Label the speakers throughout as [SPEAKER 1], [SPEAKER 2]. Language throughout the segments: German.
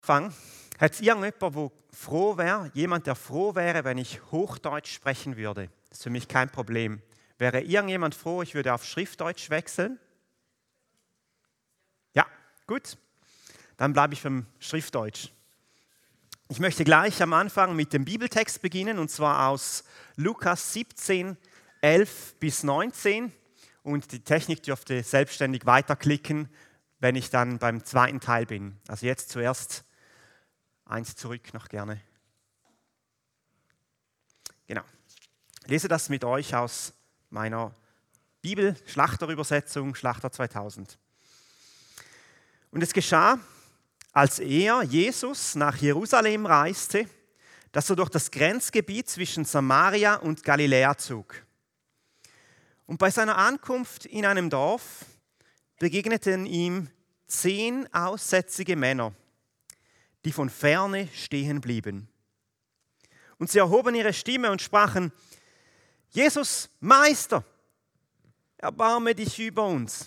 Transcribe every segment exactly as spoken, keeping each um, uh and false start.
[SPEAKER 1] Anfang, hat es irgendjemand, der froh wäre, jemand, der froh wäre, wenn ich Hochdeutsch sprechen würde? Das ist für mich kein Problem. Wäre irgendjemand froh, ich würde auf Schriftdeutsch wechseln? Ja, gut. Dann bleibe ich beim Schriftdeutsch. Ich möchte gleich am Anfang mit dem Bibeltext beginnen, und zwar aus Lukas siebzehn, elf bis neunzehn. Und die Technik dürfte selbstständig weiterklicken, wenn ich dann beim zweiten Teil bin. Also jetzt zuerst eins zurück noch gerne. Genau. Ich lese das mit euch aus meiner Bibel, Schlachterübersetzung, Schlachter zweitausend. Und es geschah, als er, Jesus, nach Jerusalem reiste, dass er durch das Grenzgebiet zwischen Samaria und Galiläa zog. Und bei seiner Ankunft in einem Dorf begegneten ihm zehn aussätzige Männer, die von ferne stehen blieben. Und sie erhoben ihre Stimme und sprachen: Jesus, Meister, erbarme dich über uns.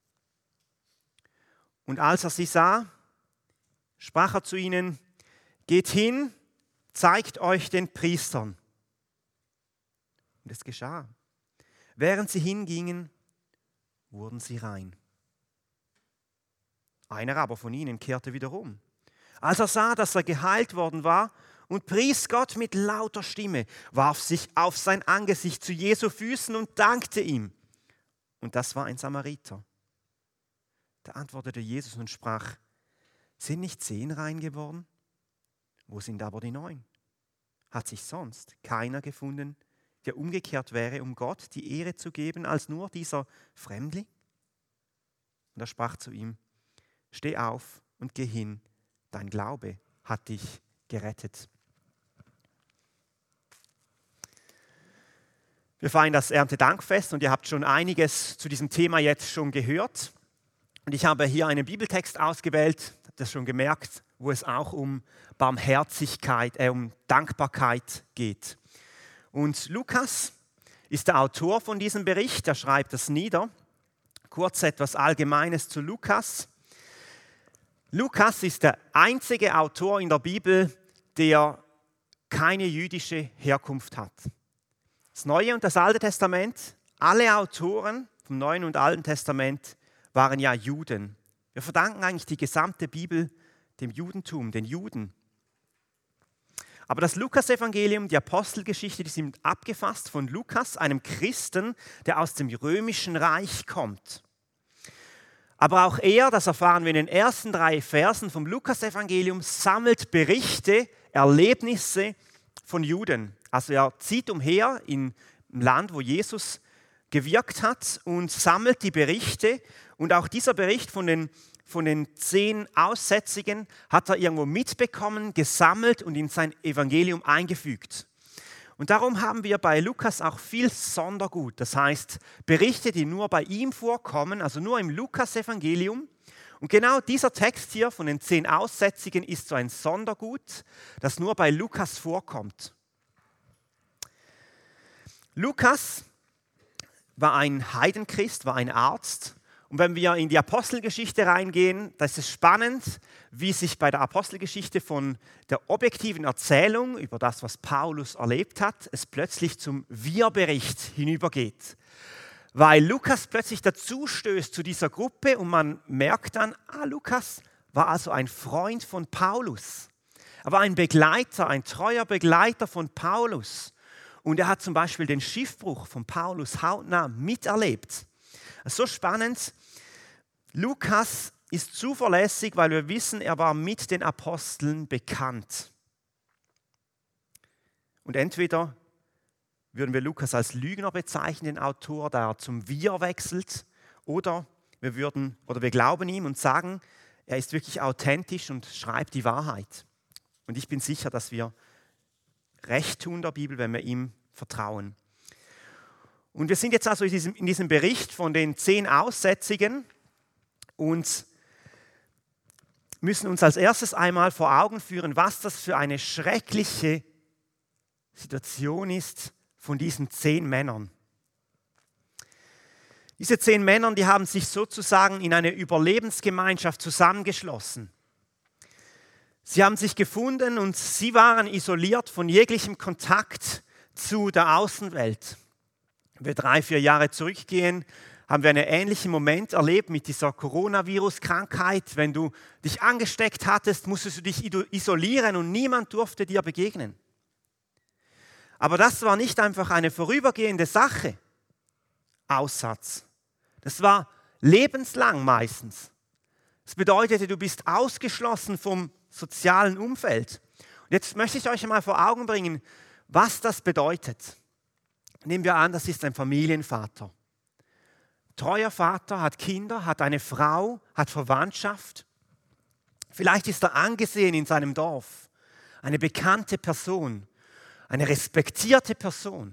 [SPEAKER 1] Und als er sie sah, sprach er zu ihnen: Geht hin, zeigt euch den Priestern. Und es geschah. Während sie hingingen, wurden sie rein. Einer aber von ihnen kehrte wieder um. Als er sah, dass er geheilt worden war, und pries Gott mit lauter Stimme, warf sich auf sein Angesicht zu Jesu Füßen und dankte ihm. Und das war ein Samariter. Da antwortete Jesus und sprach: Sind nicht zehn rein geworden? Wo sind aber die neun? Hat sich sonst keiner gefunden, der umgekehrt wäre, um Gott die Ehre zu geben, als nur dieser Fremdling? Und er sprach zu ihm: Steh auf und geh hin, dein Glaube hat dich gerettet. Wir feiern das Erntedankfest und ihr habt schon einiges zu diesem Thema jetzt schon gehört. Und ich habe hier einen Bibeltext ausgewählt, habt ihr das schon gemerkt, wo es auch um Barmherzigkeit, äh, um Dankbarkeit geht. Und Lukas ist der Autor von diesem Bericht, er schreibt das nieder. Kurz etwas Allgemeines zu Lukas. Lukas ist der einzige Autor in der Bibel, der keine jüdische Herkunft hat. Das Neue und das Alte Testament, alle Autoren vom Neuen und Alten Testament waren ja Juden. Wir verdanken eigentlich die gesamte Bibel dem Judentum, den Juden. Aber das Lukas-Evangelium, die Apostelgeschichte, die sind abgefasst von Lukas, einem Christen, der aus dem römischen Reich kommt. Aber auch er, das erfahren wir in den ersten drei Versen vom Lukas-Evangelium, sammelt Berichte, Erlebnisse von Juden. Also er zieht umher im Land, wo Jesus gewirkt hat, und sammelt die Berichte. Und auch dieser Bericht von den, von den zehn Aussätzigen hat er irgendwo mitbekommen, gesammelt und in sein Evangelium eingefügt. Und darum haben wir bei Lukas auch viel Sondergut. Das heißt, Berichte, die nur bei ihm vorkommen, also nur im Lukas-Evangelium. Und genau dieser Text hier von den zehn Aussätzigen ist so ein Sondergut, das nur bei Lukas vorkommt. Lukas war ein Heidenchrist, war ein Arzt. Und wenn wir in die Apostelgeschichte reingehen, da ist es spannend, wie sich bei der Apostelgeschichte von der objektiven Erzählung über das, was Paulus erlebt hat, es plötzlich zum Wir-Bericht hinübergeht. Weil Lukas plötzlich dazu stößt zu dieser Gruppe und man merkt dann, ah, Lukas war also ein Freund von Paulus. Er war ein Begleiter, ein treuer Begleiter von Paulus. Und er hat zum Beispiel den Schiffbruch von Paulus hautnah miterlebt. So spannend. Lukas ist zuverlässig, weil wir wissen, er war mit den Aposteln bekannt. Und entweder würden wir Lukas als Lügner bezeichnen, den Autor, da er zum Wir wechselt, oder wir würden oder wir glauben ihm und sagen, er ist wirklich authentisch und schreibt die Wahrheit. Und ich bin sicher, dass wir Recht tun der Bibel, wenn wir ihm vertrauen. Und wir sind jetzt also in diesem, in diesem Bericht von den zehn Aussätzigen und müssen uns als erstes einmal vor Augen führen, was das für eine schreckliche Situation ist von diesen zehn Männern. Diese zehn Männer, die haben sich sozusagen in eine Überlebensgemeinschaft zusammengeschlossen. Sie haben sich gefunden und sie waren isoliert von jeglichem Kontakt zu der Außenwelt. Wenn wir drei, vier Jahre zurückgehen, haben wir einen ähnlichen Moment erlebt mit dieser Coronavirus-Krankheit. Wenn du dich angesteckt hattest, musstest du dich isolieren und niemand durfte dir begegnen. Aber das war nicht einfach eine vorübergehende Sache, Aussatz. Das war lebenslang meistens. Das bedeutete, du bist ausgeschlossen vom sozialen Umfeld. Und jetzt möchte ich euch einmal vor Augen bringen, was das bedeutet. Nehmen wir an, das ist ein Familienvater. Treuer Vater, hat Kinder, hat eine Frau, hat Verwandtschaft. Vielleicht ist er angesehen in seinem Dorf. Eine bekannte Person, eine respektierte Person.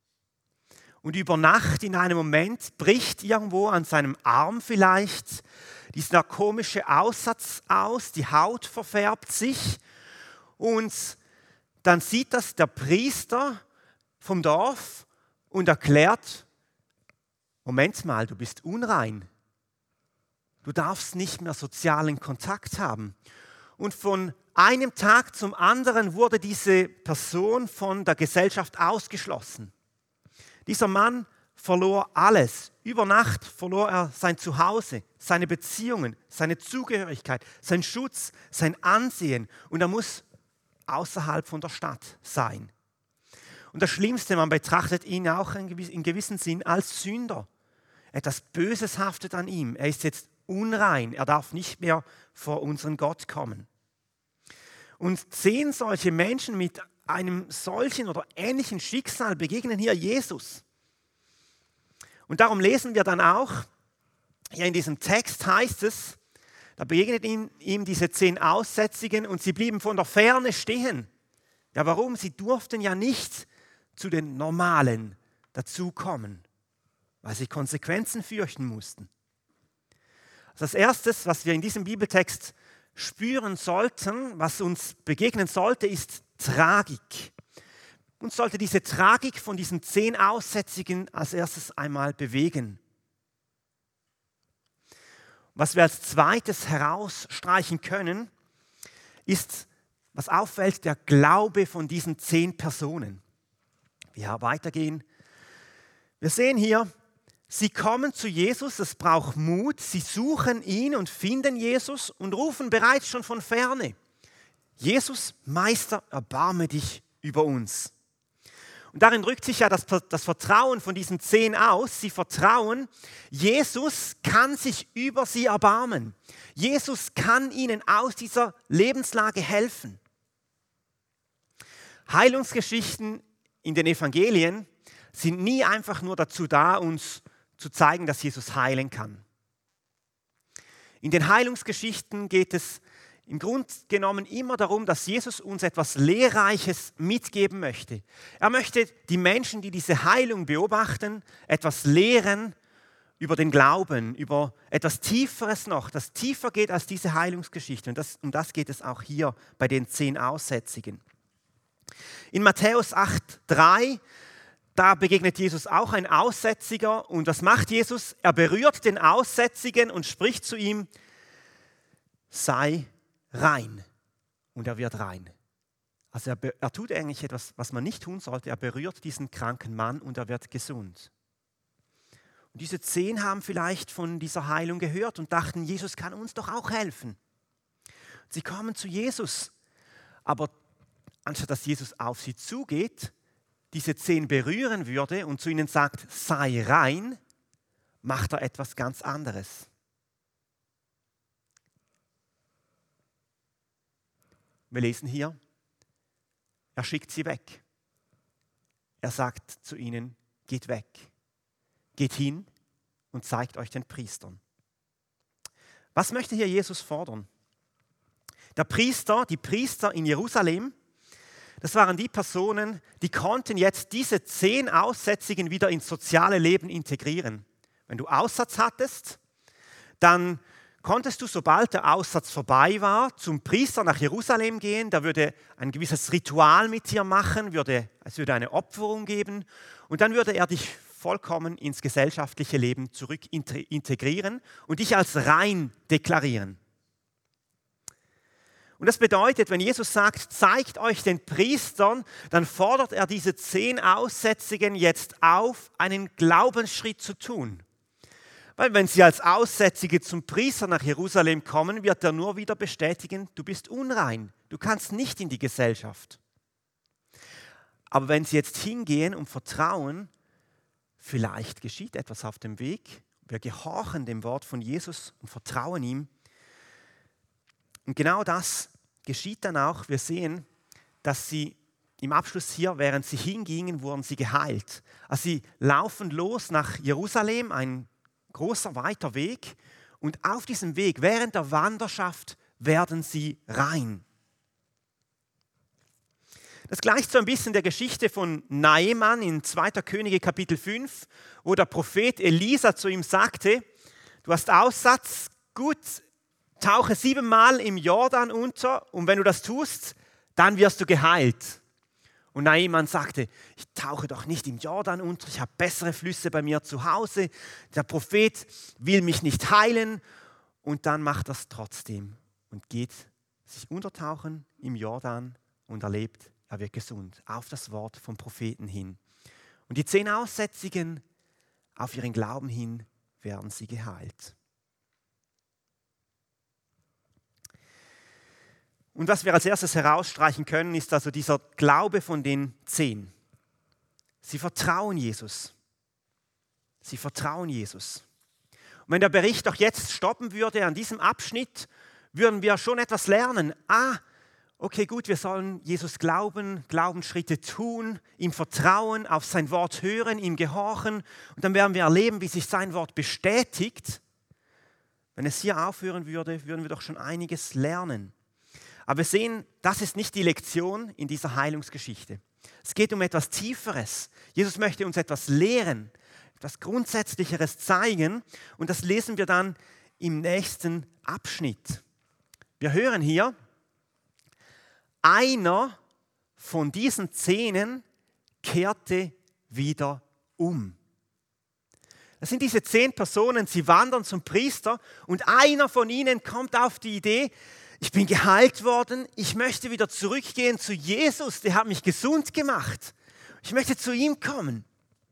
[SPEAKER 1] Und über Nacht in einem Moment bricht irgendwo an seinem Arm vielleicht dieser komische Aussatz aus, die Haut verfärbt sich und dann sieht das der Priester vom Dorf und erklärt, Moment mal, du bist unrein. Du darfst nicht mehr sozialen Kontakt haben. Und von einem Tag zum anderen wurde diese Person von der Gesellschaft ausgeschlossen. Dieser Mann verlor alles. Über Nacht verlor er sein Zuhause, seine Beziehungen, seine Zugehörigkeit, seinen Schutz, sein Ansehen. Und er muss außerhalb von der Stadt sein. Und das Schlimmste, man betrachtet ihn auch in gewissem Sinn als Sünder. Etwas Böses haftet an ihm. Er ist jetzt unrein. Er darf nicht mehr vor unseren Gott kommen. Und zehn solche Menschen mit einem solchen oder ähnlichen Schicksal begegnen hier Jesus. Und darum lesen wir dann auch, hier in diesem Text heißt es, da begegnet ihm, ihm diese zehn Aussätzigen und sie blieben von der Ferne stehen. Ja, warum? Sie durften ja nicht zu den Normalen dazukommen, weil sie Konsequenzen fürchten mussten. Also das Erste, was wir in diesem Bibeltext spüren sollten, was uns begegnen sollte, ist Tragik. Uns sollte diese Tragik von diesen zehn Aussätzigen als erstes einmal bewegen. Was wir als zweites herausstreichen können, ist, was auffällt, der Glaube von diesen zehn Personen. Wir weitergehen. Wir sehen hier, sie kommen zu Jesus, es braucht Mut, sie suchen ihn und finden Jesus und rufen bereits schon von ferne: Jesus, Meister, erbarme dich über uns. Und darin drückt sich ja das, das Vertrauen von diesen zehn aus. Sie vertrauen, Jesus kann sich über sie erbarmen. Jesus kann ihnen aus dieser Lebenslage helfen. Heilungsgeschichten in den Evangelien sind nie einfach nur dazu da, uns zu zeigen, dass Jesus heilen kann. In den Heilungsgeschichten geht es im Grunde genommen immer darum, dass Jesus uns etwas Lehrreiches mitgeben möchte. Er möchte die Menschen, die diese Heilung beobachten, etwas lehren über den Glauben, über etwas Tieferes noch, das tiefer geht als diese Heilungsgeschichte. Und das, um das geht es auch hier bei den zehn Aussätzigen. In Matthäus acht drei, da begegnet Jesus auch ein Aussätziger. Und was macht Jesus? Er berührt den Aussätzigen und spricht zu ihm: sei rein. Und er wird rein. Also er, er tut eigentlich etwas, was man nicht tun sollte. Er berührt diesen kranken Mann und er wird gesund. Und diese zehn haben vielleicht von dieser Heilung gehört und dachten, Jesus kann uns doch auch helfen. Sie kommen zu Jesus, aber anstatt dass Jesus auf sie zugeht, diese zehn berühren würde und zu ihnen sagt, sei rein, macht er etwas ganz anderes. Wir lesen hier, er schickt sie weg. Er sagt zu ihnen, geht weg, geht hin und zeigt euch den Priestern. Was möchte hier Jesus fordern? Der Priester, die Priester in Jerusalem, das waren die Personen, die konnten jetzt diese zehn Aussätzigen wieder ins soziale Leben integrieren. Wenn du Aussatz hattest, dann konntest du, sobald der Aussatz vorbei war, zum Priester nach Jerusalem gehen. Der würde ein gewisses Ritual mit dir machen, würde, es würde eine Opferung geben und dann würde er dich vollkommen ins gesellschaftliche Leben zurück integrieren und dich als rein deklarieren. Und das bedeutet, wenn Jesus sagt, zeigt euch den Priestern, dann fordert er diese zehn Aussätzigen jetzt auf, einen Glaubensschritt zu tun. Weil wenn sie als Aussätzige zum Priester nach Jerusalem kommen, wird er nur wieder bestätigen, du bist unrein, du kannst nicht in die Gesellschaft. Aber wenn sie jetzt hingehen und vertrauen, vielleicht geschieht etwas auf dem Weg, wir gehorchen dem Wort von Jesus und vertrauen ihm. Und genau das geschieht dann auch. Wir sehen, dass sie im Abschluss hier, während sie hingingen, wurden sie geheilt. Also sie laufen los nach Jerusalem, ein großer, weiter Weg. Und auf diesem Weg, während der Wanderschaft, werden sie rein. Das gleicht so ein bisschen der Geschichte von Naaman in zweiter Könige Kapitel fünf, wo der Prophet Elisa zu ihm sagte, du hast Aussatz, gut, tauche siebenmal im Jordan unter und wenn du das tust, dann wirst du geheilt. Und Naaman sagte, ich tauche doch nicht im Jordan unter, ich habe bessere Flüsse bei mir zu Hause, der Prophet will mich nicht heilen und dann macht er es trotzdem und geht sich untertauchen im Jordan und erlebt, er wird gesund, auf das Wort vom Propheten hin. Und die zehn Aussätzigen, auf ihren Glauben hin, werden sie geheilt. Und was wir als erstes herausstreichen können, ist also dieser Glaube von den zehn. Sie vertrauen Jesus. Sie vertrauen Jesus. Und wenn der Bericht doch jetzt stoppen würde an diesem Abschnitt, würden wir schon etwas lernen. Ah, okay, gut, wir sollen Jesus glauben, Glaubensschritte tun, ihm vertrauen, auf sein Wort hören, ihm gehorchen. Und dann werden wir erleben, wie sich sein Wort bestätigt. Wenn es hier aufhören würde, würden wir doch schon einiges lernen. Aber wir sehen, das ist nicht die Lektion in dieser Heilungsgeschichte. Es geht um etwas Tieferes. Jesus möchte uns etwas lehren, etwas Grundsätzlicheres zeigen. Und das lesen wir dann im nächsten Abschnitt. Wir hören hier, einer von diesen Zehnen kehrte wieder um. Das sind diese zehn Personen, sie wandern zum Priester und einer von ihnen kommt auf die Idee, ich bin geheilt worden, ich möchte wieder zurückgehen zu Jesus, der hat mich gesund gemacht. Ich möchte zu ihm kommen.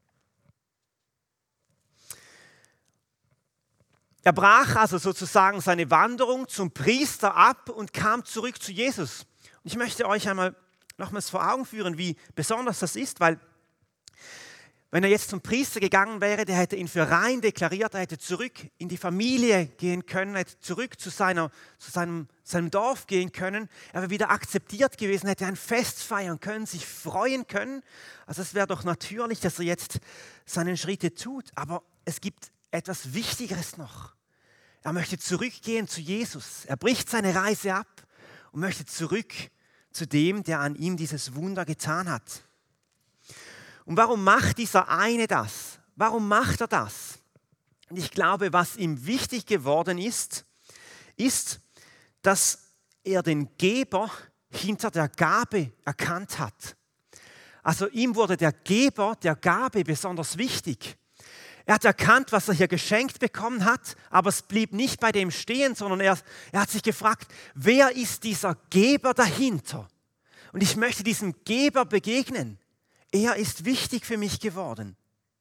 [SPEAKER 1] Er brach also sozusagen seine Wanderung zum Priester ab und kam zurück zu Jesus. Und ich möchte euch einmal nochmals vor Augen führen, wie besonders das ist, weil wenn er jetzt zum Priester gegangen wäre, der hätte ihn für rein deklariert, er hätte zurück in die Familie gehen können, er hätte zurück zu, seiner, zu seinem, seinem Dorf gehen können, er wäre wieder akzeptiert gewesen, hätte ein Fest feiern können, sich freuen können. Also es wäre doch natürlich, dass er jetzt seine Schritte tut, aber es gibt etwas Wichtigeres noch. Er möchte zurückgehen zu Jesus, er bricht seine Reise ab und möchte zurück zu dem, der an ihm dieses Wunder getan hat. Und warum macht dieser eine das? Warum macht er das? Und ich glaube, was ihm wichtig geworden ist, ist, dass er den Geber hinter der Gabe erkannt hat. Also ihm wurde der Geber der Gabe besonders wichtig. Er hat erkannt, was er hier geschenkt bekommen hat, aber es blieb nicht bei dem stehen, sondern er, er hat sich gefragt, wer ist dieser Geber dahinter? Und ich möchte diesem Geber begegnen. Er ist wichtig für mich geworden.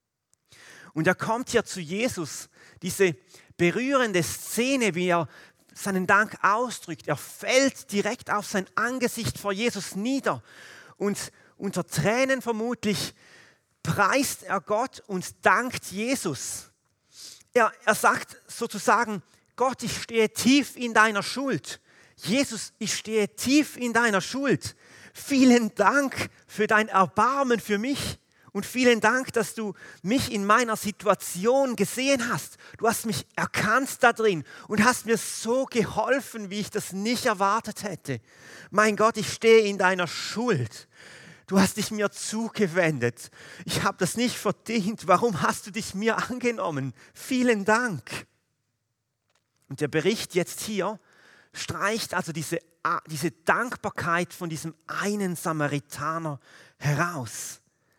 [SPEAKER 1] Und er kommt hier zu Jesus, diese berührende Szene, wie er seinen Dank ausdrückt. Er fällt direkt auf sein Angesicht vor Jesus nieder und unter Tränen vermutlich preist er Gott und dankt Jesus. Er, er sagt sozusagen, Gott, ich stehe tief in deiner Schuld. Jesus, ich stehe tief in deiner Schuld. Vielen Dank für dein Erbarmen für mich und vielen Dank, dass du mich in meiner Situation gesehen hast. Du hast mich erkannt da drin und hast mir so geholfen, wie ich das nicht erwartet hätte. Mein Gott, ich stehe in deiner Schuld. Du hast dich mir zugewendet. Ich habe das nicht verdient. Warum hast du dich mir angenommen? Vielen Dank. Und der Bericht jetzt hier streicht also diese, diese Dankbarkeit von diesem einen Samaritaner heraus.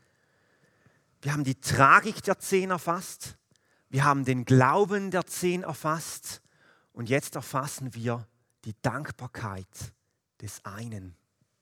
[SPEAKER 1] Wir haben die Tragik der Zehn erfasst, wir haben den Glauben der Zehn erfasst und jetzt erfassen wir die Dankbarkeit des einen.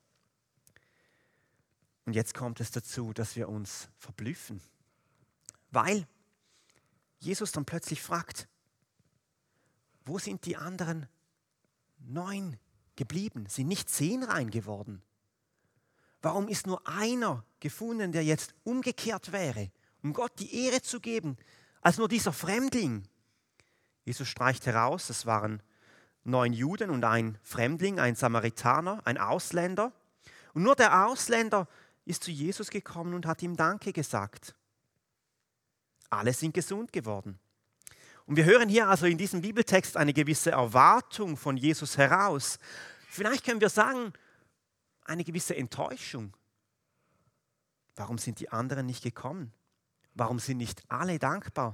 [SPEAKER 1] Und jetzt kommt es dazu, dass wir uns verblüffen, weil Jesus dann plötzlich fragt, wo sind die anderen neun geblieben? Sind nicht zehn rein geworden? Warum ist nur einer gefunden, der jetzt umgekehrt wäre, um Gott die Ehre zu geben, als nur dieser Fremdling? Jesus streicht heraus, es waren neun Juden und ein Fremdling, ein Samaritaner, ein Ausländer. Und nur der Ausländer ist zu Jesus gekommen und hat ihm Danke gesagt. Alle sind gesund geworden. Und wir hören hier also in diesem Bibeltext eine gewisse Erwartung von Jesus heraus. Vielleicht können wir sagen, eine gewisse Enttäuschung. Warum sind die anderen nicht gekommen? Warum sind nicht alle dankbar?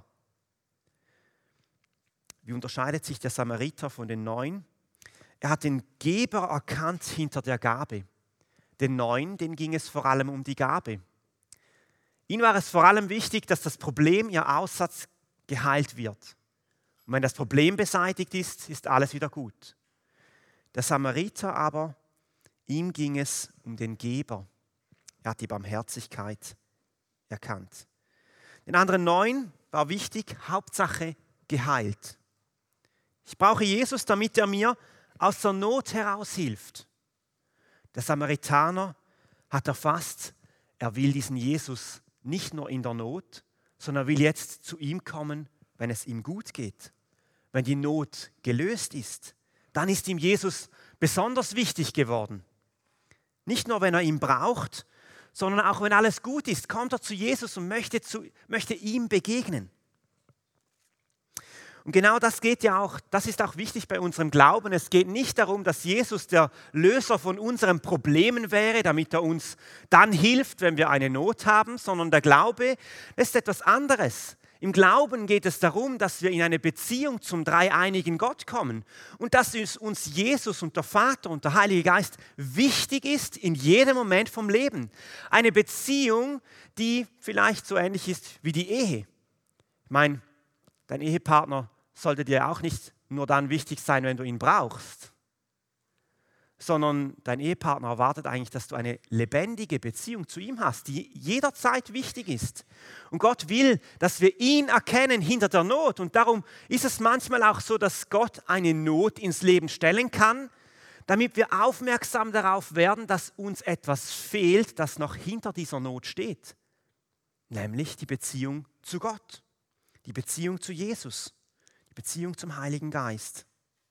[SPEAKER 1] Wie unterscheidet sich der Samariter von den Neun? Er hat den Geber erkannt hinter der Gabe. Den Neun, denen ging es vor allem um die Gabe. Ihnen war es vor allem wichtig, dass das Problem, ihr Aussatz, geheilt wird. Und wenn das Problem beseitigt ist, ist alles wieder gut. Der Samariter aber, ihm ging es um den Geber. Er hat die Barmherzigkeit erkannt. Den anderen Neun war wichtig, Hauptsache geheilt. Ich brauche Jesus, damit er mir aus der Not heraus hilft. Der Samaritaner hat erfasst, er will diesen Jesus nicht nur in der Not, sondern will jetzt zu ihm kommen, wenn es ihm gut geht. Wenn die Not gelöst ist, dann ist ihm Jesus besonders wichtig geworden. Nicht nur, wenn er ihn braucht, sondern auch, wenn alles gut ist, kommt er zu Jesus und möchte, zu, möchte ihm begegnen. Und genau das geht ja auch, das ist auch wichtig bei unserem Glauben. Es geht nicht darum, dass Jesus der Löser von unseren Problemen wäre, damit er uns dann hilft, wenn wir eine Not haben, sondern der Glaube ist etwas anderes. Im Glauben geht es darum, dass wir in eine Beziehung zum dreieinigen Gott kommen und dass uns Jesus und der Vater und der Heilige Geist wichtig ist in jedem Moment vom Leben. Eine Beziehung, die vielleicht so ähnlich ist wie die Ehe. Ich meine, dein Ehepartner sollte dir auch nicht nur dann wichtig sein, wenn du ihn brauchst, sondern dein Ehepartner erwartet eigentlich, dass du eine lebendige Beziehung zu ihm hast, die jederzeit wichtig ist. Und Gott will, dass wir ihn erkennen hinter der Not. Und darum ist es manchmal auch so, dass Gott eine Not ins Leben stellen kann, damit wir aufmerksam darauf werden, dass uns etwas fehlt, das noch hinter dieser Not steht. Nämlich die Beziehung zu Gott, die Beziehung zu Jesus, die Beziehung zum Heiligen Geist.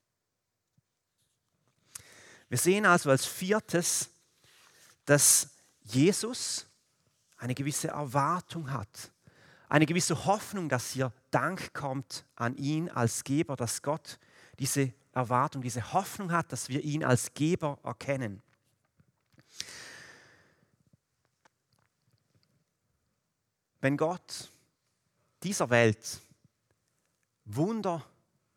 [SPEAKER 1] Wir sehen also als viertes, dass Jesus eine gewisse Erwartung hat, eine gewisse Hoffnung, dass hier Dank kommt an ihn als Geber, dass Gott diese Erwartung, diese Hoffnung hat, dass wir ihn als Geber erkennen. Wenn Gott dieser Welt Wunder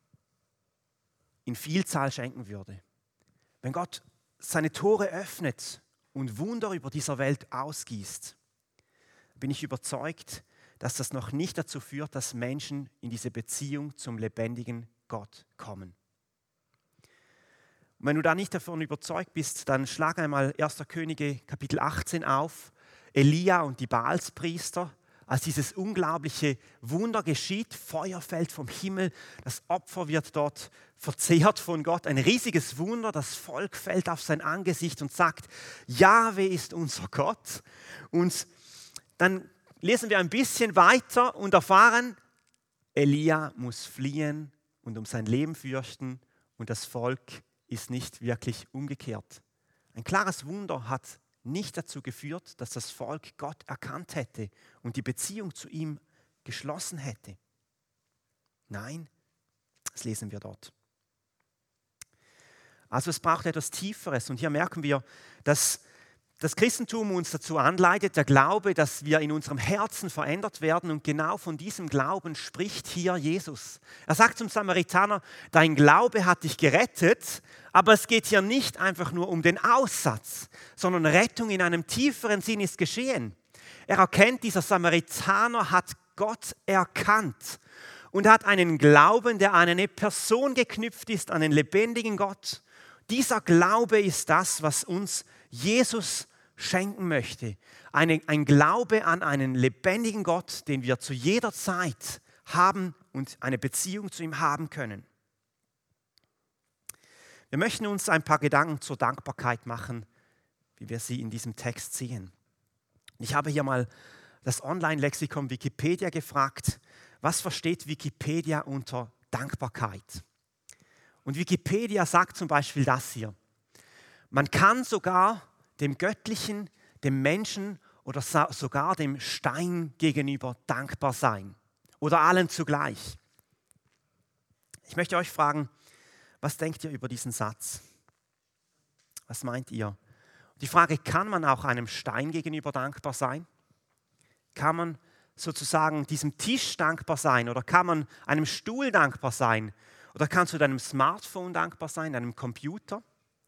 [SPEAKER 1] in Vielzahl schenken würde, wenn Gott seine Tore öffnet und Wunder über dieser Welt ausgießt, bin ich überzeugt, dass das noch nicht dazu führt, dass Menschen in diese Beziehung zum lebendigen Gott kommen. Und wenn du da nicht davon überzeugt bist, dann schlag einmal erster Könige Kapitel achtzehn auf, Elia und die Baalspriester. Als dieses unglaubliche Wunder geschieht, Feuer fällt vom Himmel, das Opfer wird dort verzehrt von Gott, ein riesiges Wunder, das Volk fällt auf sein Angesicht und sagt, Jahwe ist unser Gott. Und dann lesen wir ein bisschen weiter und erfahren, Elia muss fliehen und um sein Leben fürchten und das Volk ist nicht wirklich umgekehrt. Ein klares Wunder hat nicht dazu geführt, dass das Volk Gott erkannt hätte und die Beziehung zu ihm geschlossen hätte. Nein, das lesen wir dort. Also es braucht etwas Tieferes und hier merken wir, dass das Christentum uns dazu anleitet, der Glaube, dass wir in unserem Herzen verändert werden und genau von diesem Glauben spricht hier Jesus. Er sagt zum Samaritaner, dein Glaube hat dich gerettet, aber es geht hier nicht einfach nur um den Aussatz, sondern Rettung in einem tieferen Sinn ist geschehen. Er erkennt, dieser Samaritaner hat Gott erkannt und hat einen Glauben, der an eine Person geknüpft ist, an den lebendigen Gott. Dieser Glaube ist das, was uns Jesus schenken möchte. Eine, ein Glaube an einen lebendigen Gott, den wir zu jeder Zeit haben und eine Beziehung zu ihm haben können. Wir möchten uns ein paar Gedanken zur Dankbarkeit machen, wie wir sie in diesem Text sehen. Ich habe hier mal das Online-Lexikon Wikipedia gefragt, was versteht Wikipedia unter Dankbarkeit? Und Wikipedia sagt zum Beispiel das hier: Man kann sogar dem Göttlichen, dem Menschen oder sogar dem Stein gegenüber dankbar sein. Oder allen zugleich. Ich möchte euch fragen, was denkt ihr über diesen Satz? Was meint ihr? Die Frage, kann man auch einem Stein gegenüber dankbar sein? Kann man sozusagen diesem Tisch dankbar sein? Oder kann man einem Stuhl dankbar sein? Oder kannst du deinem Smartphone dankbar sein, deinem Computer?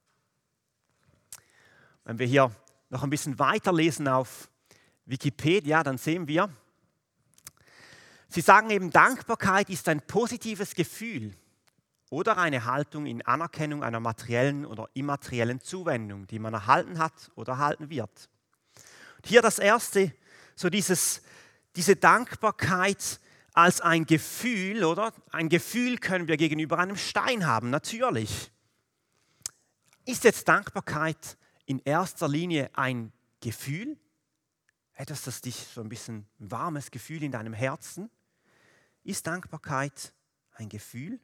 [SPEAKER 1] Wenn wir hier noch ein bisschen weiterlesen auf Wikipedia, dann sehen wir, sie sagen eben, Dankbarkeit ist ein positives Gefühl oder eine Haltung in Anerkennung einer materiellen oder immateriellen Zuwendung, die man erhalten hat oder erhalten wird. Und hier das Erste, so dieses, diese Dankbarkeit als ein Gefühl, oder? Ein Gefühl können wir gegenüber einem Stein haben, natürlich. Ist jetzt Dankbarkeit in erster Linie ein Gefühl? Etwas, das dich so ein bisschen ein warmes Gefühl in deinem Herzen? Ist Dankbarkeit ein Gefühl?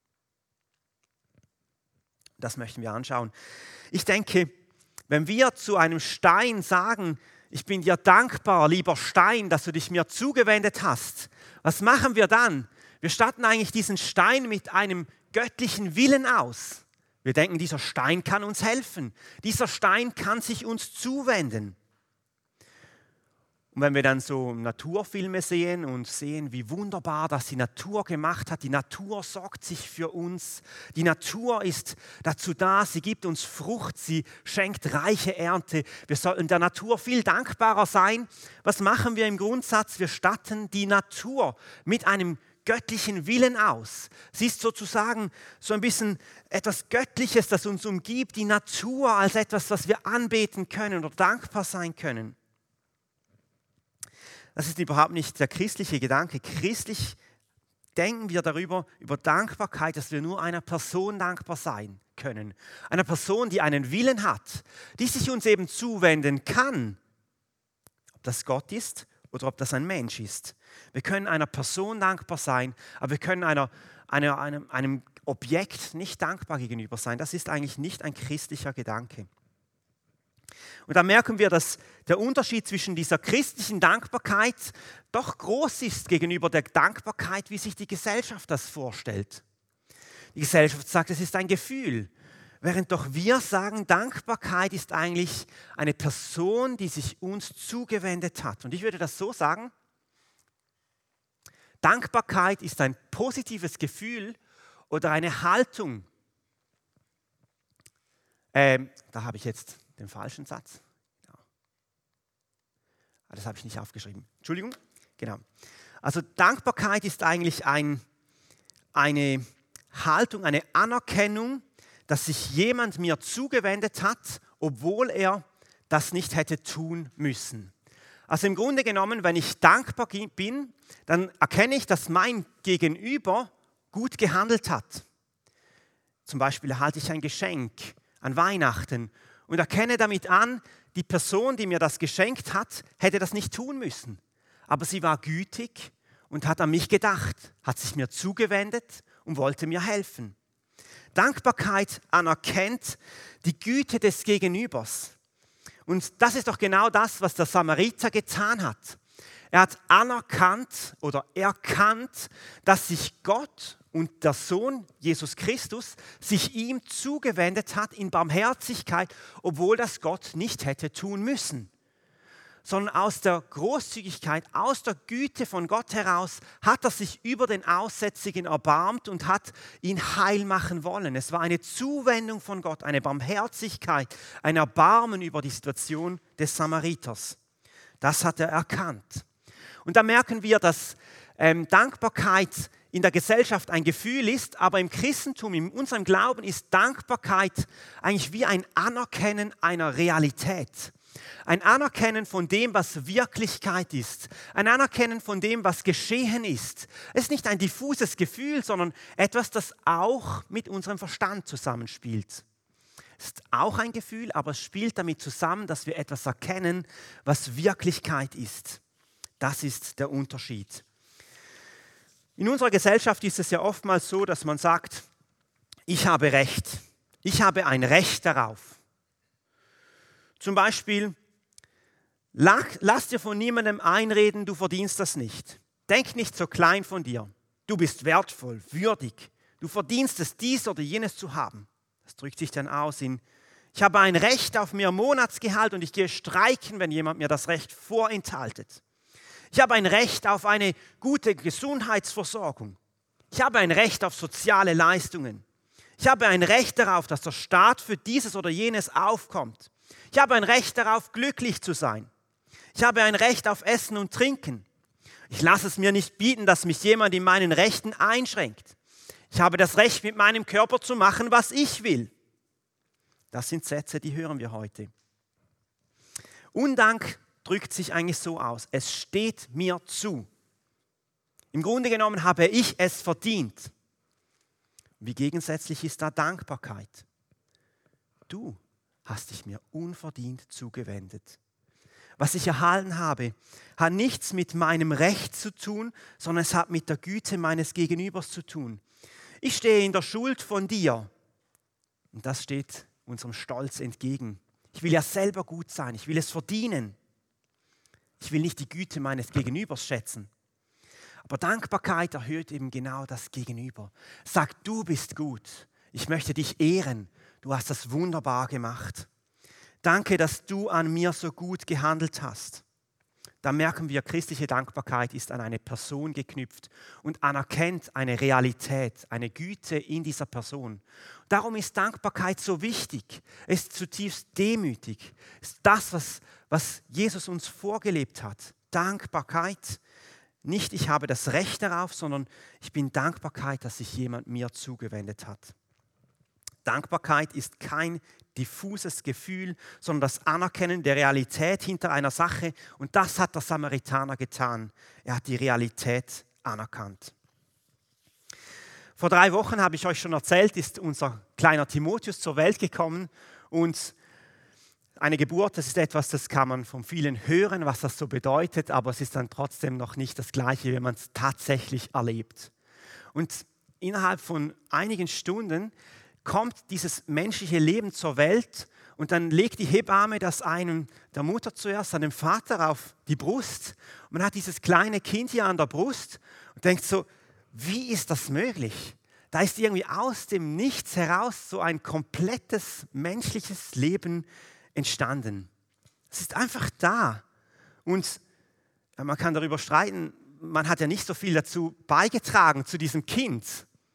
[SPEAKER 1] Das möchten wir anschauen. Ich denke, wenn wir zu einem Stein sagen, ich bin dir dankbar, lieber Stein, dass du dich mir zugewendet hast, was machen wir dann? Wir statten eigentlich diesen Stein mit einem göttlichen Willen aus. Wir denken, dieser Stein kann uns helfen. Dieser Stein kann sich uns zuwenden. Und wenn wir dann so Naturfilme sehen und sehen, wie wunderbar das die Natur gemacht hat, die Natur sorgt sich für uns, die Natur ist dazu da, sie gibt uns Frucht, sie schenkt reiche Ernte. Wir sollten der Natur viel dankbarer sein. Was machen wir im Grundsatz? Wir statten die Natur mit einem göttlichen Willen aus. Sie ist sozusagen so ein bisschen etwas Göttliches, das uns umgibt, die Natur als etwas, was wir anbeten können oder dankbar sein können. Das ist überhaupt nicht der christliche Gedanke. Christlich denken wir darüber, über Dankbarkeit, dass wir nur einer Person dankbar sein können. Einer Person, die einen Willen hat, die sich uns eben zuwenden kann. Ob das Gott ist oder ob das ein Mensch ist. Wir können einer Person dankbar sein, aber wir können einer, einer, einem, einem Objekt nicht dankbar gegenüber sein. Das ist eigentlich nicht ein christlicher Gedanke. Und da merken wir, dass der Unterschied zwischen dieser christlichen Dankbarkeit doch groß ist gegenüber der Dankbarkeit, wie sich die Gesellschaft das vorstellt. Die Gesellschaft sagt, es ist ein Gefühl, während doch wir sagen, Dankbarkeit ist eigentlich eine Person, die sich uns zugewendet hat. Und ich würde das so sagen, Dankbarkeit ist ein positives Gefühl oder eine Haltung. Ähm, da habe ich jetzt den falschen Satz. Ja. Das habe ich nicht aufgeschrieben. Entschuldigung. Genau. Also Dankbarkeit ist eigentlich ein, eine Haltung, eine Anerkennung, dass sich jemand mir zugewendet hat, obwohl er das nicht hätte tun müssen. Also im Grunde genommen, wenn ich dankbar bin, dann erkenne ich, dass mein Gegenüber gut gehandelt hat. Zum Beispiel erhalte ich ein Geschenk an Weihnachten und erkenne damit an, die Person, die mir das geschenkt hat, hätte das nicht tun müssen. Aber sie war gütig und hat an mich gedacht, hat sich mir zugewendet und wollte mir helfen. Dankbarkeit anerkennt die Güte des Gegenübers. Und das ist doch genau das, was der Samariter getan hat. Er hat anerkannt oder erkannt, dass sich Gott und der Sohn Jesus Christus sich ihm zugewendet hat in Barmherzigkeit, obwohl das Gott nicht hätte tun müssen. Sondern aus der Großzügigkeit, aus der Güte von Gott heraus hat er sich über den Aussätzigen erbarmt und hat ihn heil machen wollen. Es war eine Zuwendung von Gott, eine Barmherzigkeit, ein Erbarmen über die Situation des Samariters. Das hat er erkannt. Und da merken wir, dass ähm, Dankbarkeit in der Gesellschaft ein Gefühl ist, aber im Christentum, in unserem Glauben ist Dankbarkeit eigentlich wie ein Anerkennen einer Realität. Ein Anerkennen von dem, was Wirklichkeit ist. Ein Anerkennen von dem, was geschehen ist. Es ist nicht ein diffuses Gefühl, sondern etwas, das auch mit unserem Verstand zusammenspielt. Es ist auch ein Gefühl, aber es spielt damit zusammen, dass wir etwas erkennen, was Wirklichkeit ist. Das ist der Unterschied. In unserer Gesellschaft ist es ja oftmals so, dass man sagt, ich habe Recht. Ich habe ein Recht darauf. Zum Beispiel, lass dir von niemandem einreden, du verdienst das nicht. Denk nicht so klein von dir. Du bist wertvoll, würdig. Du verdienst es, dies oder jenes zu haben. Das drückt sich dann aus in, ich habe ein Recht auf mehr Monatsgehalt und ich gehe streiken, wenn jemand mir das Recht vorenthaltet. Ich habe ein Recht auf eine gute Gesundheitsversorgung. Ich habe ein Recht auf soziale Leistungen. Ich habe ein Recht darauf, dass der Staat für dieses oder jenes aufkommt. Ich habe ein Recht darauf, glücklich zu sein. Ich habe ein Recht auf Essen und Trinken. Ich lasse es mir nicht bieten, dass mich jemand in meinen Rechten einschränkt. Ich habe das Recht, mit meinem Körper zu machen, was ich will. Das sind Sätze, die hören wir heute. Undank drückt sich eigentlich so aus. Es steht mir zu. Im Grunde genommen habe ich es verdient. Wie gegensätzlich ist da Dankbarkeit? Du hast dich mir unverdient zugewendet. Was ich erhalten habe, hat nichts mit meinem Recht zu tun, sondern es hat mit der Güte meines Gegenübers zu tun. Ich stehe in der Schuld von dir und das steht unserem Stolz entgegen. Ich will ja selber gut sein, ich will es verdienen. Ich will nicht die Güte meines Gegenübers schätzen. Aber Dankbarkeit erhöht eben genau das Gegenüber. Sag, du bist gut, ich möchte dich ehren. Du hast das wunderbar gemacht. Danke, dass du an mir so gut gehandelt hast. Da merken wir, christliche Dankbarkeit ist an eine Person geknüpft und anerkennt eine Realität, eine Güte in dieser Person. Darum ist Dankbarkeit so wichtig. Es ist zutiefst demütig. Es ist das, was, was Jesus uns vorgelebt hat. Dankbarkeit. Nicht, ich habe das Recht darauf, sondern ich bin Dankbarkeit, dass sich jemand mir zugewendet hat. Dankbarkeit ist kein diffuses Gefühl, sondern das Anerkennen der Realität hinter einer Sache. Und das hat der Samaritaner getan. Er hat die Realität anerkannt. Vor drei Wochen, habe ich euch schon erzählt, ist unser kleiner Timotheus zur Welt gekommen. Und eine Geburt, das ist etwas, das kann man von vielen hören, was das so bedeutet, aber es ist dann trotzdem noch nicht das Gleiche, wenn man es tatsächlich erlebt. Und innerhalb von einigen Stunden kommt dieses menschliche Leben zur Welt und dann legt die Hebamme das einem der Mutter zuerst, an dem Vater auf die Brust. Und man hat dieses kleine Kind hier an der Brust und denkt so, wie ist das möglich? Da ist irgendwie aus dem Nichts heraus so ein komplettes menschliches Leben entstanden. Es ist einfach da. Und man kann darüber streiten, man hat ja nicht so viel dazu beigetragen zu diesem Kind.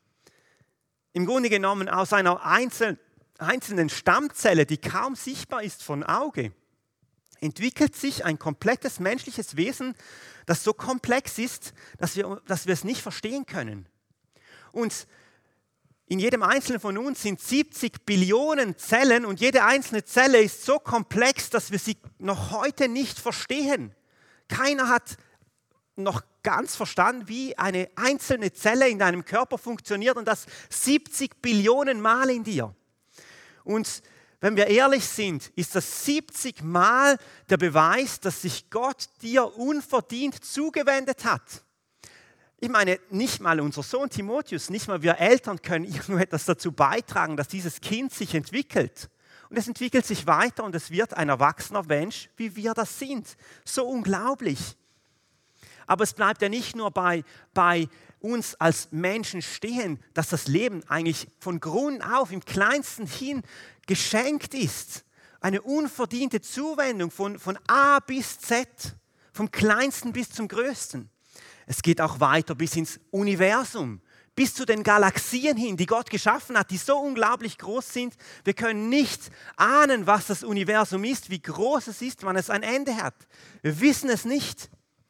[SPEAKER 1] Im Grunde genommen aus einer einzelnen, einzelnen Stammzelle, die kaum sichtbar ist von Auge, entwickelt sich ein komplettes menschliches Wesen, das so komplex ist, dass wir, dass wir es nicht verstehen können. Und in jedem Einzelnen von uns sind siebzig Billionen Zellen und jede einzelne Zelle ist so komplex, dass wir sie noch heute nicht verstehen. Keiner hat noch ganz verstanden, wie eine einzelne Zelle in deinem Körper funktioniert und das siebzig Billionen Mal in dir. Und wenn wir ehrlich sind, ist das siebzig Mal der Beweis, dass sich Gott dir unverdient zugewendet hat. Ich meine, nicht mal unser Sohn Timotheus, nicht mal wir Eltern können irgendetwas dazu beitragen, dass dieses Kind sich entwickelt. Und es entwickelt sich weiter und es wird ein erwachsener Mensch, wie wir das sind. So unglaublich. Aber es bleibt ja nicht nur bei, bei uns als Menschen stehen, dass das Leben eigentlich von Grund auf im Kleinsten hin geschenkt ist. Eine unverdiente Zuwendung von, von A bis Z, vom Kleinsten bis zum Größten. Es geht auch weiter bis ins Universum, bis zu den Galaxien hin, die Gott geschaffen hat, die so unglaublich groß sind. Wir können nicht ahnen, was das Universum ist, wie groß es ist, wann es ein Ende hat. Wir wissen es nicht.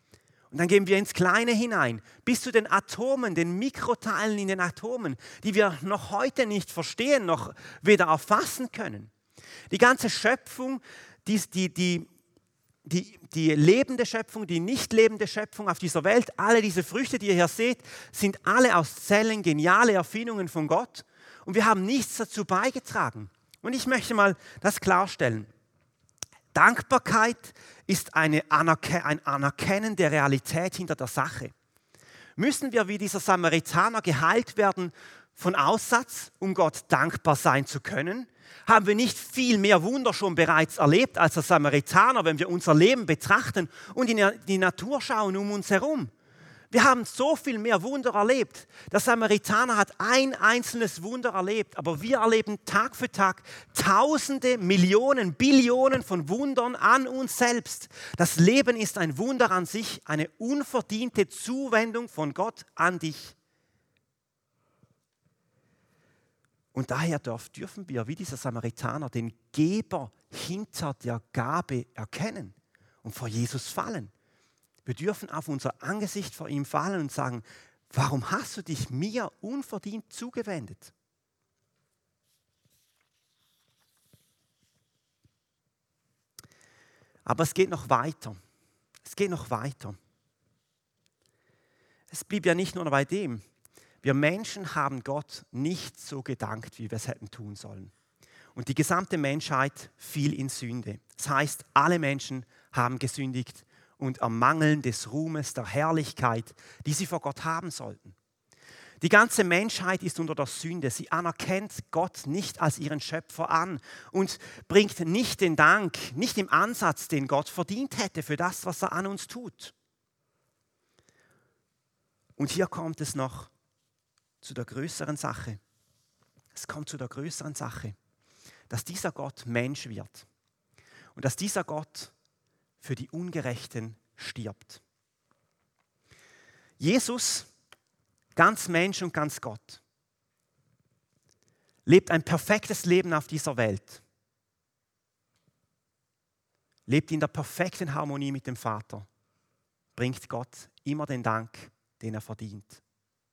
[SPEAKER 1] Und dann gehen wir ins Kleine hinein, bis zu den Atomen, den Mikroteilen in den Atomen, die wir noch heute nicht verstehen, noch weder erfassen können. Die ganze Schöpfung, die, die, die, die, die lebende Schöpfung, die nicht lebende Schöpfung auf dieser Welt, alle diese Früchte, die ihr hier seht, sind alle aus Zellen geniale Erfindungen von Gott. Und wir haben nichts dazu beigetragen. Und ich möchte mal das klarstellen. Dankbarkeit ist eine Anerke- ein Anerkennen der Realität hinter der Sache. Müssen wir wie dieser Samaritaner geheilt werden von Aussatz, um Gott dankbar sein zu können? Haben wir nicht viel mehr Wunder schon bereits erlebt als der Samaritaner, wenn wir unser Leben betrachten und in die Natur schauen um uns herum? Wir haben so viel mehr Wunder erlebt. Der Samaritaner hat ein einzelnes Wunder erlebt, aber wir erleben Tag für Tag Tausende, Millionen, Billionen von Wundern an uns selbst. Das Leben ist ein Wunder an sich, eine unverdiente Zuwendung von Gott an dich. Und daher dürfen wir, wie dieser Samaritaner, den Geber hinter der Gabe erkennen und vor Jesus fallen. Wir dürfen auf unser Angesicht vor ihm fallen und sagen, warum hast du dich mir unverdient zugewendet? Aber es geht noch weiter. Es geht noch weiter. Es blieb ja nicht nur bei dem. Wir Menschen haben Gott nicht so gedankt, wie wir es hätten tun sollen. Und die gesamte Menschheit fiel in Sünde. Das heißt, alle Menschen haben gesündigt und ermangeln des Ruhmes, der Herrlichkeit, die sie vor Gott haben sollten. Die ganze Menschheit ist unter der Sünde. Sie anerkennt Gott nicht als ihren Schöpfer an und bringt nicht den Dank, nicht im Ansatz, den Gott verdient hätte für das, was er an uns tut. Und hier kommt es noch zu der größeren Sache. Es kommt zu der größeren Sache, dass dieser Gott Mensch wird und dass dieser Gott für die Ungerechten stirbt. Jesus, ganz Mensch und ganz Gott, lebt ein perfektes Leben auf dieser Welt, lebt in der perfekten Harmonie mit dem Vater, bringt Gott immer den Dank, den er verdient.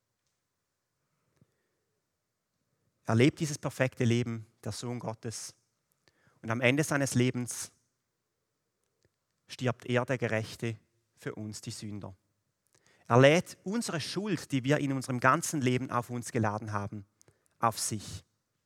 [SPEAKER 1] Er lebt dieses perfekte Leben, der Sohn Gottes, und am Ende seines Lebens stirbt er, der Gerechte, für uns, die Sünder. Er lädt unsere Schuld, die wir in unserem ganzen Leben auf uns geladen haben, auf sich.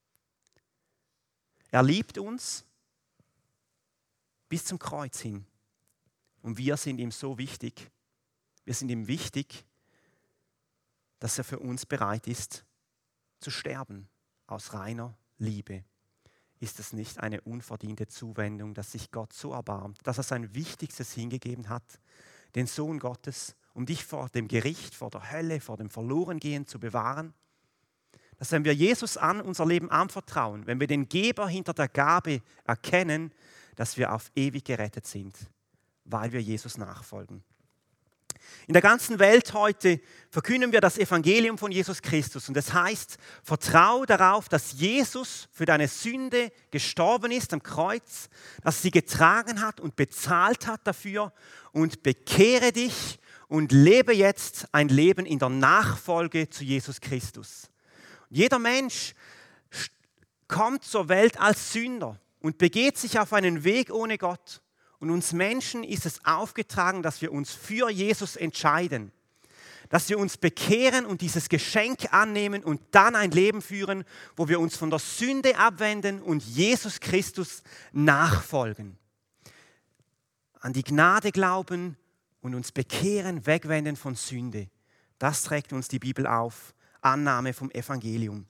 [SPEAKER 1] Er liebt uns bis zum Kreuz hin. Und wir sind ihm so wichtig. Wir sind ihm wichtig, dass er für uns bereit ist, zu sterben, aus reiner Liebe. Ist es nicht eine unverdiente Zuwendung, dass sich Gott so erbarmt, dass er sein Wichtigstes hingegeben hat, den Sohn Gottes, um dich vor dem Gericht, vor der Hölle, vor dem Verlorengehen zu bewahren? Dass wenn wir Jesus an unser Leben anvertrauen, wenn wir den Geber hinter der Gabe erkennen, dass wir auf ewig gerettet sind, weil wir Jesus nachfolgen. In der ganzen Welt heute verkünden wir das Evangelium von Jesus Christus und das heißt, vertrau darauf, dass Jesus für deine Sünde gestorben ist am Kreuz, dass sie getragen hat und bezahlt hat dafür und bekehre dich und lebe jetzt ein Leben in der Nachfolge zu Jesus Christus. Jeder Mensch kommt zur Welt als Sünder und begeht sich auf einen Weg ohne Gott. Und uns Menschen ist es aufgetragen, dass wir uns für Jesus entscheiden, dass wir uns bekehren und dieses Geschenk annehmen und dann ein Leben führen, wo wir uns von der Sünde abwenden und Jesus Christus nachfolgen. An die Gnade glauben und uns bekehren, wegwenden von Sünde. Das trägt uns die Bibel auf. Annahme vom Evangelium.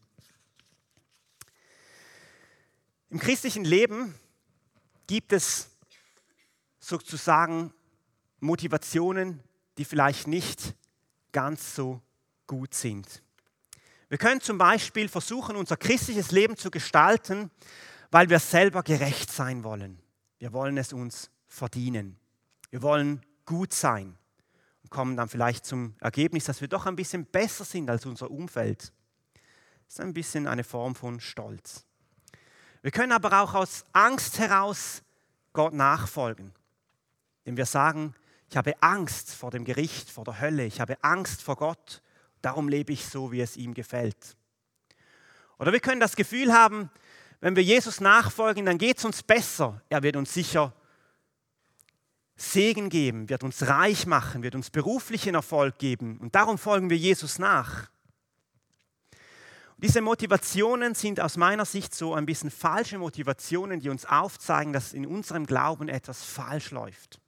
[SPEAKER 1] Im christlichen Leben gibt es sozusagen Motivationen, die vielleicht nicht ganz so gut sind. Wir können zum Beispiel versuchen, unser christliches Leben zu gestalten, weil wir selber gerecht sein wollen. Wir wollen es uns verdienen. Wir wollen gut sein und kommen dann vielleicht zum Ergebnis, dass wir doch ein bisschen besser sind als unser Umfeld. Das ist ein bisschen eine Form von Stolz. Wir können aber auch aus Angst heraus Gott nachfolgen. Denn wir sagen, Ich habe Angst vor dem Gericht, vor der Hölle. Ich habe Angst vor Gott. Darum lebe ich so, wie es ihm gefällt. Oder wir können das Gefühl haben, wenn wir Jesus nachfolgen, dann geht es uns besser. Er wird uns sicher Segen geben, wird uns reich machen, wird uns beruflichen Erfolg geben. Und darum folgen wir Jesus nach. Und diese Motivationen sind aus meiner Sicht so ein bisschen falsche Motivationen, die uns aufzeigen, dass in unserem Glauben etwas falsch läuft.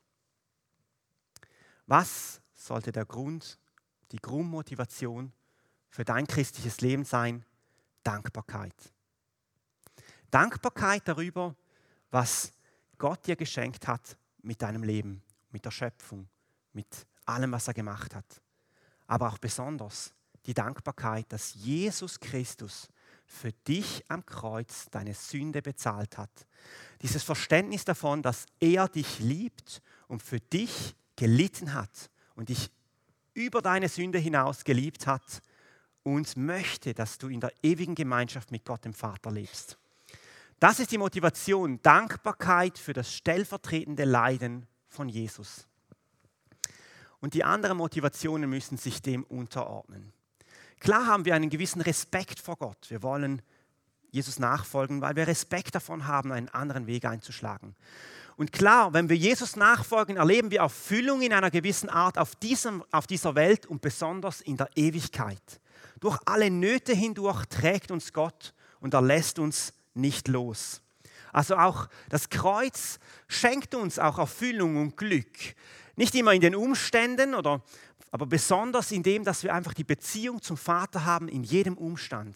[SPEAKER 1] Was sollte der Grund, die Grundmotivation für dein christliches Leben sein? Dankbarkeit. Dankbarkeit darüber, was Gott dir geschenkt hat mit deinem Leben, mit der Schöpfung, mit allem, was er gemacht hat. Aber auch besonders die Dankbarkeit, dass Jesus Christus für dich am Kreuz deine Sünde bezahlt hat. Dieses Verständnis davon, dass er dich liebt und für dich gelitten hat und dich über deine Sünde hinaus geliebt hat und möchte, dass du in der ewigen Gemeinschaft mit Gott dem Vater lebst. Das ist die Motivation, Dankbarkeit für das stellvertretende Leiden von Jesus. Und die anderen Motivationen müssen sich dem unterordnen. Klar haben wir einen gewissen Respekt vor Gott. Wir wollen Jesus nachfolgen, weil wir Respekt davon haben, einen anderen Weg einzuschlagen. Und klar, wenn wir Jesus nachfolgen, erleben wir Erfüllung in einer gewissen Art auf, diesem, auf dieser Welt und besonders in der Ewigkeit. Durch alle Nöte hindurch trägt uns Gott und er lässt uns nicht los. Also auch das Kreuz schenkt uns auch Erfüllung und Glück. Nicht immer in den Umständen, oder, aber besonders in dem, dass wir einfach die Beziehung zum Vater haben in jedem Umstand.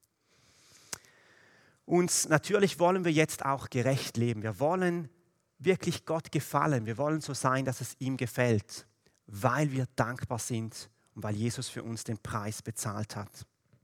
[SPEAKER 1] Und natürlich wollen wir jetzt auch gerecht leben. Wir wollen wirklich Gott gefallen. Wir wollen so sein, dass es ihm gefällt, weil wir dankbar sind und weil Jesus für uns den Preis bezahlt hat.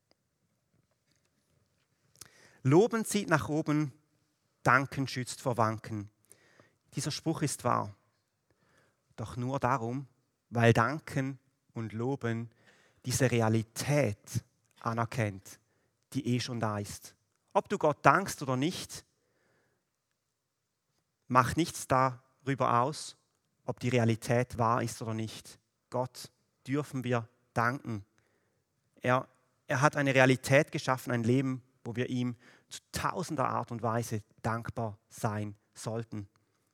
[SPEAKER 1] Loben zieht nach oben, Danken schützt vor Wanken. Dieser Spruch ist wahr. Doch nur darum, weil Danken und Loben diese Realität anerkennt, die eh schon da ist. Ob du Gott dankst oder nicht, macht nichts darüber aus, ob die Realität wahr ist oder nicht. Gott dürfen wir danken. Er, er hat eine Realität geschaffen, ein Leben, wo wir ihm zu tausender Art und Weise dankbar sein sollten.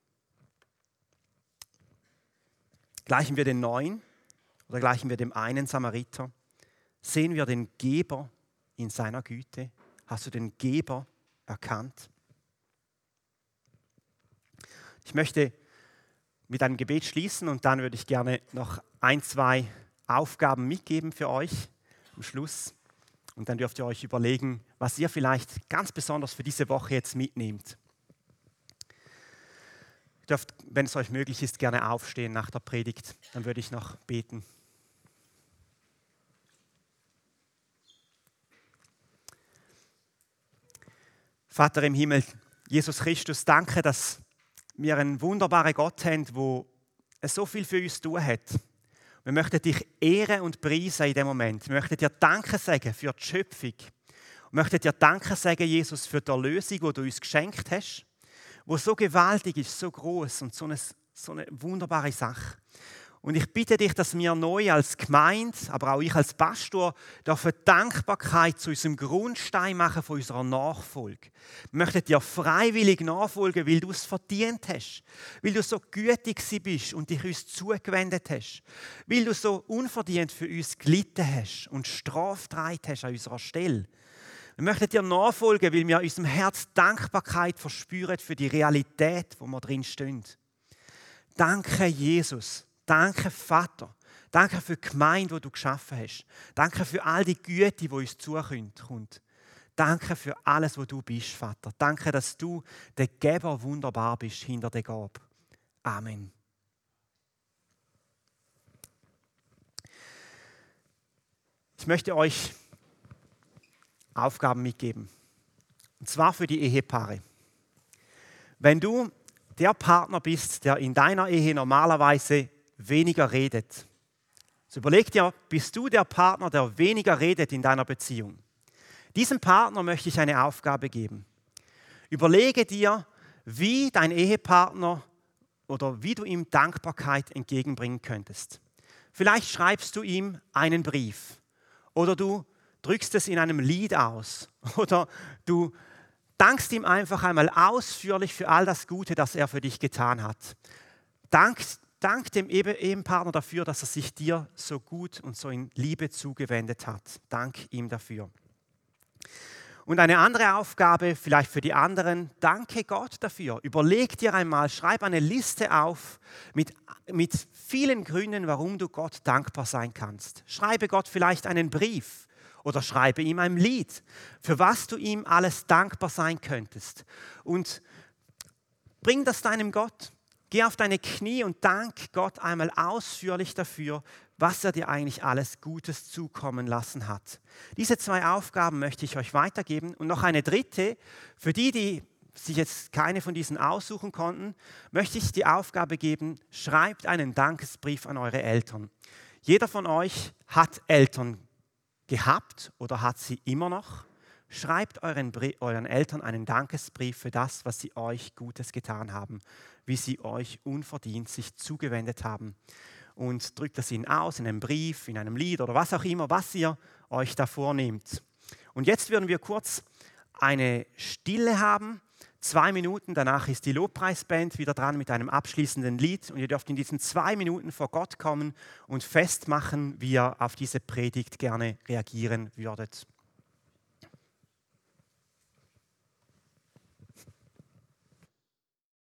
[SPEAKER 1] Gleichen wir den Neuen oder gleichen wir dem einen Samariter? Sehen wir den Geber in seiner Güte? Hast du den Geber erkannt? Ich möchte mit einem Gebet schließen und dann würde ich gerne noch ein, zwei Aufgaben mitgeben für euch am Schluss. Und dann dürft ihr euch überlegen, was ihr vielleicht ganz besonders für diese Woche jetzt mitnehmt. Ihr dürft, wenn es euch möglich ist, gerne aufstehen nach der Predigt. Dann würde ich noch beten. Vater im Himmel, Jesus Christus, danke, dass wir einen wunderbaren Gott haben, der so viel für uns zu tun hat. Wir möchten dich ehren und preisen in dem Moment. Wir möchten dir Danke sagen für die Schöpfung. Wir möchten dir Danke sagen, Jesus, für die Erlösung, die du uns geschenkt hast, die so gewaltig ist, so groß und so eine, so eine wunderbare Sache. Und ich bitte dich, dass wir neu als Gemeinde, aber auch ich als Pastor, dürfen Dankbarkeit zu unserem Grundstein machen von unserer Nachfolge. Wir möchten dir freiwillig nachfolgen, weil du es verdient hast, weil du so gütig bist und dich uns zugewendet hast, weil du so unverdient für uns gelitten hast und Strafe getragen hast an unserer Stelle. Wir möchten dir nachfolgen, weil wir in unserem Herz Dankbarkeit verspüren für die Realität, wo wir drin stehen. Danke, Jesus. Danke, Vater. Danke für die Gemeinde, die du geschaffen hast. Danke für all die Güte, die uns zukommt. Danke für alles, was du bist, Vater. Danke, dass du der Geber wunderbar bist hinter der Gabe. Amen. Ich möchte euch Aufgaben mitgeben. Und zwar für die Ehepaare. Wenn du der Partner bist, der in deiner Ehe normalerweise weniger redet. So überleg dir, bist du der Partner, der weniger redet in deiner Beziehung? Diesem Partner möchte ich eine Aufgabe geben. Überlege dir, wie dein Ehepartner oder wie du ihm Dankbarkeit entgegenbringen könntest. Vielleicht schreibst du ihm einen Brief oder du drückst es in einem Lied aus oder du dankst ihm einfach einmal ausführlich für all das Gute, das er für dich getan hat. Dank, dank dem Ehepartner dafür, dass er sich dir so gut und so in Liebe zugewendet hat. Dank ihm dafür. Und eine andere Aufgabe, vielleicht für die anderen, danke Gott dafür. Überleg dir einmal, schreib eine Liste auf mit, mit vielen Gründen, warum du Gott dankbar sein kannst. Schreibe Gott vielleicht einen Brief oder schreibe ihm ein Lied, für was du ihm alles dankbar sein könntest. Und bring das deinem Gott. Geh auf deine Knie und dank Gott einmal ausführlich dafür, was er dir eigentlich alles Gutes zukommen lassen hat. Diese zwei Aufgaben möchte ich euch weitergeben. Und noch eine dritte, für die, die sich jetzt keine von diesen aussuchen konnten, möchte ich die Aufgabe geben, schreibt einen Dankesbrief an eure Eltern. Jeder von euch hat Eltern gehabt oder hat sie immer noch. Schreibt euren, euren Eltern einen Dankesbrief für das, was sie euch Gutes getan haben, wie sie euch unverdient sich zugewendet haben. Und drückt das ihnen aus in einem Brief, in einem Lied oder was auch immer, was ihr euch da vornehmt. Und jetzt würden wir kurz eine Stille haben, zwei Minuten, danach ist die Lobpreisband wieder dran mit einem abschließenden Lied und ihr dürft in diesen zwei Minuten vor Gott kommen und festmachen, wie ihr auf diese Predigt gerne reagieren würdet.